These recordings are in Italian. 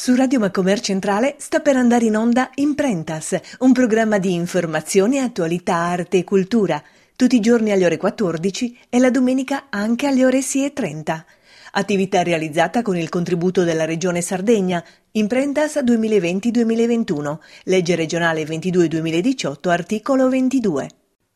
Su Radio Macomer Centrale sta per andare in onda Imprentas, un programma di informazione, attualità, arte e cultura, tutti i giorni alle ore 14 e la domenica anche alle ore 6:30. Attività realizzata con il contributo della Regione Sardegna, Imprentas 2020-2021, legge regionale 22-2018, articolo 22.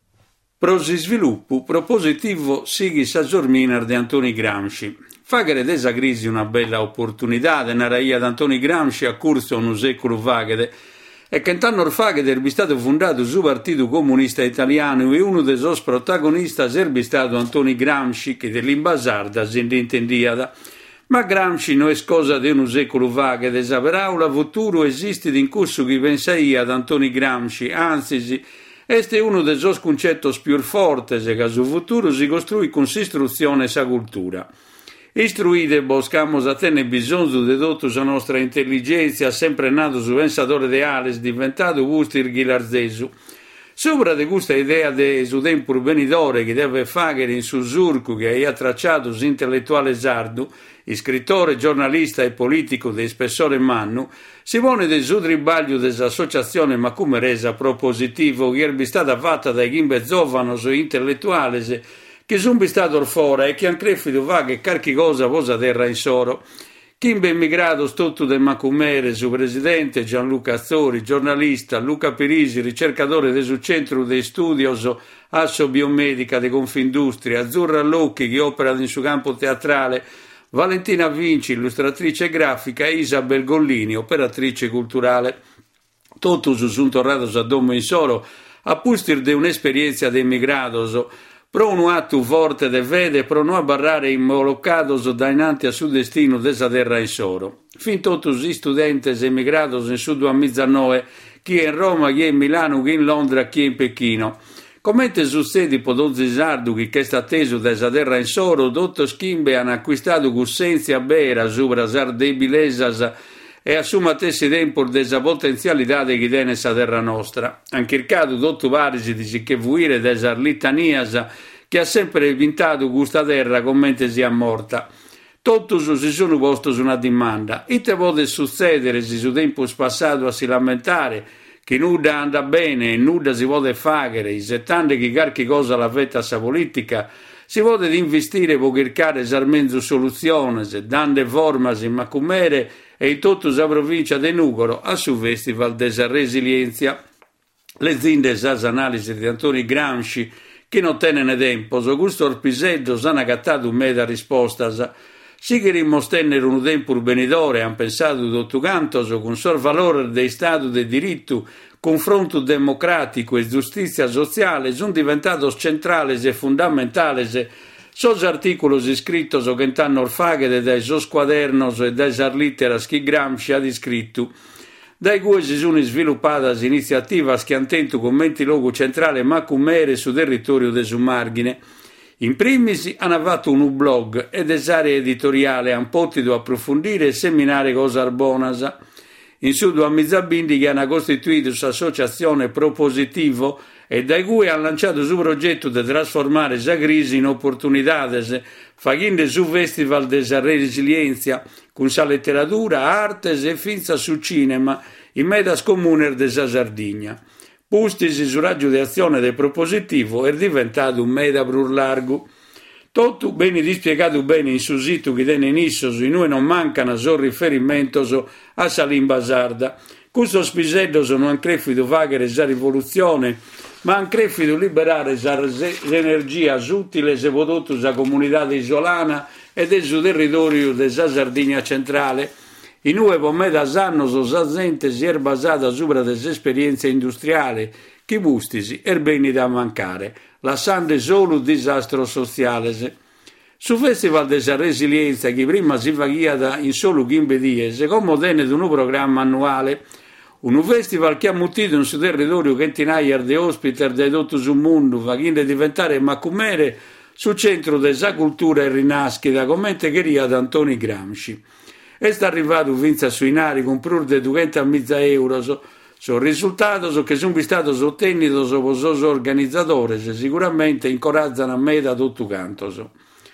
Prosi sviluppo propositivo sighi sa giorminar di Antoni Gramsci. Faghere desa crisi una bella opportunità de naraia d'Antoni Gramsci a corso un secolo vaghere e che tanto faghere è stato fondato su Partito Comunista Italiano e uno dei suoi protagonisti è stato Antoni Gramsci che dell'imbasarda si intendiada. Ma Gramsci non è cosa di un secolo vaghere, saperà un futuro esiste in corso chi pensaia ad Antoni Gramsci, anzi este uno dei suoi concetti più forti che sul futuro si costruì con istruzione e sa cultura. Istruite buscamos a tenere bisogno di tutta la nostra intelligenza, sempre nato su pensadore ideale, diventato Gustir Ghilarzesu. Sopra di questa idea di su tempo venidore che deve fare in su surco che ha tracciato l'intellettuale sardo, scrittore, giornalista e politico di spessore mannu, si pone del suo tribaglio dell'associazione macumeresa propositivo che è stata fatta dai chimbe zovanos intellettuali che sono stato fuori e che hanno creduto va che qualche cosa posa terra in soro. Chimbe immigrato stotto del Macumere, su presidente Gianluca Azzori, giornalista, Luca Pirisi, ricercatore del suo centro di studios Asso Biomedica di Confindustria, Azzurra Locchi che opera nel suo campo teatrale, Valentina Vinci, illustratrice grafica e Isabel Gollini, operatrice culturale. Tutti sono tornati a Domo in Soro a pustir di un'esperienza di immigrato pro un atto forte de vede, pro non barrare immolocados dainanti a suo destino desa terra in soro. Fin totus i studentes emigrados in su 2019, chi è in Roma, chi è in Milano, chi è in Londra, chi è in Pechino. Commente succede podozzi sardu che è stato atteso desa terra in soro, dotto schimbe hanno acquistato cussenza bera, subra sardebilesas e assuma tessi tempo desa potenzialità di chi tiene sa terra nostra. Anche il caso dotto varisi di che vuire desa litanias che ha sempre vintato questa terra commente sia morta. Totus si sono posti su una domanda. Ite può succedere se su tempo passato a si lamentare che nulla anda bene e nulla si può fare, se tanto che qualche cosa la fetta sa politica, si può investire per cercare sarmenzo soluzioni, dando forma in Macumere e in tutta la provincia di Nucoro a su Festival della Resilienza. Le zinde sas analisi di Antoni Gramsci che non tenene tempo, so gusto orpiseddo hanno accattato un meda risposta. Si che rimostennere un tempo venidore han pensato dotto canto con sor valore dei stati di diritto, confronto democratico e giustizia sociale sono diventato centrali e fondamentali. Sos articoli scritti che hanno orfaghe dai sos quadernos e dai sarlitteras che Gramsci ha descritto, dai cui si sono sviluppate iniziative che hanno tenuto commenti logo centrale Macumere su territorio de su margine. In primis hanno fatto un blog e des'aree editoriale hanno potuto approfondire e seminare cose arbonasa. In su 2020 che hanno costituito l'associazione Propositivo e dai cui hanno lanciato il suo progetto di trasformare questa crisi in opportunità, facendo su Festival della Resilienza con sa letteratura, arte e finza su cinema in medas comune della Sardegna. Pustisi su raggio di azione del Propositivo è diventato un meda brur largo. Tutto bene dispiegato bene in su sito che tiene in esso, in noi non mancano solo riferimento a sa lingua sarda. Questo spisello non han crefido fagere sa rivoluzione, ma han crefido liberare sa energia utile se prodotto sa comunità isolana e del suo territorio della Sardegna centrale. In noi per me da anno sa gente si è basata sopra delle esperienze industriali che bustisi er beni da mancare, lasciando solo disastro sociale. Su Festival della Resilienza che prima si faceva in solo 15 dies, come tenne di un programma annuale, un festival che ha mutito in suo territorio centinaia di ospiti da tutto il mondo, facendo diventare Macumere sul centro della cultura e rinascita, come queria da Antoni Gramsci. È arrivato vinza sui nari con più di 200.000 euro. Sono risultati che sono stati ottenuti da organizzatori, sicuramente incoraggiano a me da tutto canto.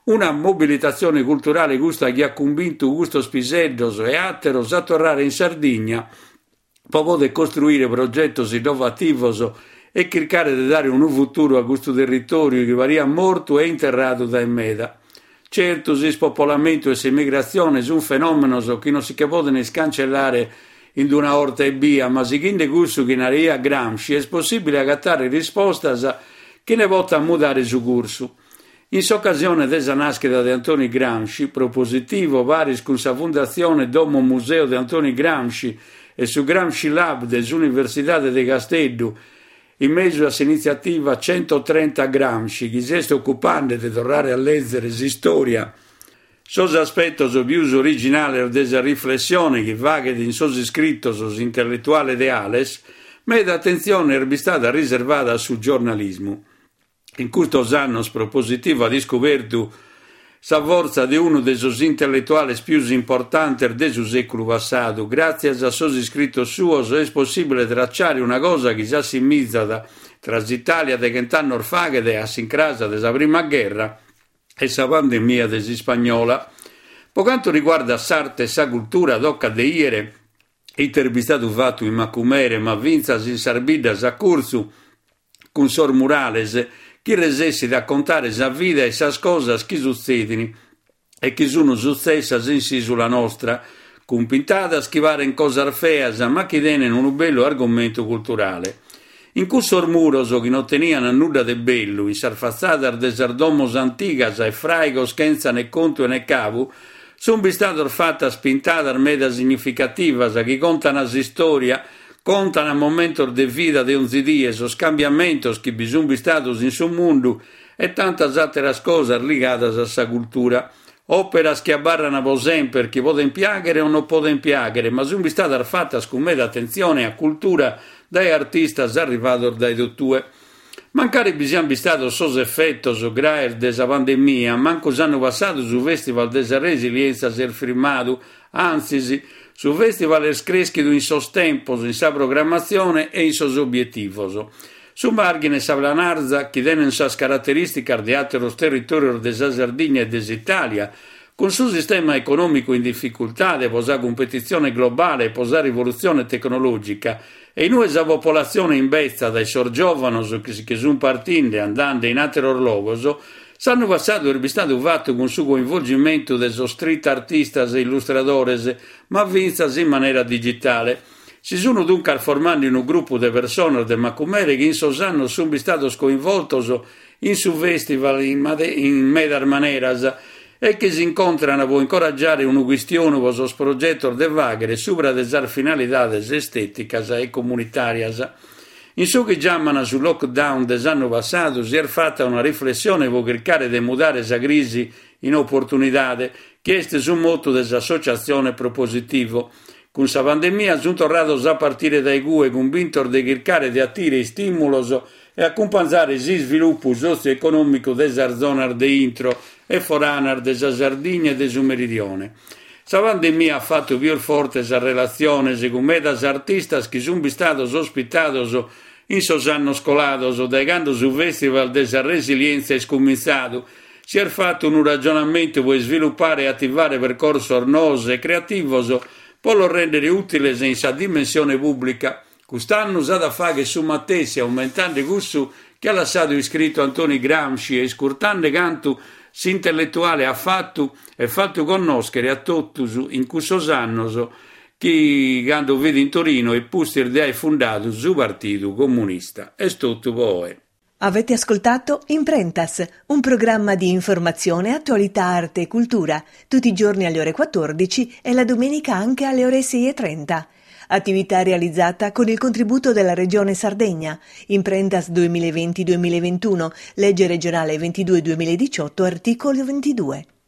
una mobilitazione culturale gusta chi ha convinto gusto spiseddos e atteros a tornare in Sardegna per poter costruire progetti innovativi e cercare di dare un futuro a questo territorio che varia morto e interrato da meda. Certo, il spopolamento e l'emigrazione sono un fenomeno che non si può scancellare in una orta e via, ma secondo questo che naria Gramsci è possibile agattare risposte che ne vota a mudare su corso. In occasione della nascita di Antonio Gramsci, propositivo varis con sa fondazione Domo Museo di Antonio Gramsci e su Gramsci Lab dell'Università di Castello, in mezzo a iniziativa 130 Gramsci, chi si sta occupando di tornare a leggere la storia, sos aspettos più originali della riflessione che vaga in sos scrittos sos intellettuali ideales, ma l'attenzione è stata riservata sul giornalismo. In questi anni propositivo ha scoperto la forza di uno dei suoi intellettuali più importanti del secolo passato. Grazie a suoi scrittos suos è possibile tracciare una cosa che già si mizza tra l'Italia di 20 anni fa e a sincrasa della prima guerra e la pandemia della spagnola. Per quanto riguarda l'arte e la cultura, tocca di ieri intervistato fatto in Macumere, ma vinzas in Sarbidas a corso con Sor Murales, chi resessi raccontare la vita e le cose che succedono e che sono successe sulla nostra, con pintate a schivare in cose feas, ma che tenen un bello argomento culturale. In questo muros che non tenivano nulla di bello, in sarfazzata de sardomos antigas e fraigos senza né conto né cavo, sono state fatte spintate meda significative che contano la storia, contano a momento de vita de uns dies, os cambiamentos che bisogna statos in suo mondo e tantas altre cose legate a sa cultura. Operas che abbarrano per sempre che possono piacere o non possono piacere, ma sono state fatte con meda attenzione a cultura dai artisti arrivati dai dottue. Mancare bisogna stato sos effettos graer della pandemia, manco s'hanno passato su Festival della Resilienza ser firmato, anzi, su Festival è cresciuto in sos tempos, in sa programmazione e in sos obiettivos. Su margine sa planarza, che tenen sas caratteristiche di altri territori della Sardegna e dell'Italia, con suo sistema economico in difficoltà, posa competizione globale, posa rivoluzione tecnologica, e in nuova popolazione in bezza dai sor giovanos che sono partendo andando in altri orlogos, s'hanno passato e stato fatto con suo coinvolgimento dei street artistas e illustradores, ma vinzas in maniera digitale. Si sono dunque formando in un gruppo di persone del Macumere che in sosanno sono stati coinvolti in su festival in medar maneras e che si incontrano per incoraggiare una questione per sos progettos de vagere sopra delle finalitades esteticas e comunitarias. In ciò che chiamano sul lockdown dell'anno passato si è fatta una riflessione per cercare di mudare la crisi in opportunità, che è sul motto dell'associazione propositivo. Con la pandemia sono tornato a partire dai GUE convinto di cercare di attirare stimoli e accompagnare il sviluppo socio-economico della zona di intro e foranar della Sardegna e del Meridione. La pandemia ha fatto più forte la relazione con medas artistas che sono stati ospitati in sos anni scolados, da quando sul Festival della Resilienza è scominciato. Si è fatto un ragionamento per sviluppare e attivare percorsi ornosi e creativi per lo rendere utile in sa dimensione pubblica. Quest'anno s'ha da fare su Mattesi, aumentando il gusto che ha lasciato iscritto Antonio Gramsci e scurtando quanto s'intellettuale ha fatto e fatto conoscere a tutti in questo anno che quando vede in Torino e Puster de ha fondato il Partito Comunista. È tutto poi. Avete ascoltato Imprentas, un programma di informazione, attualità, arte e cultura, tutti i giorni alle ore 14 e la domenica anche alle ore 6:30. Attività realizzata con il contributo della Regione Sardegna. Imprentas 2020-2021, legge regionale 22-2018, articolo 22.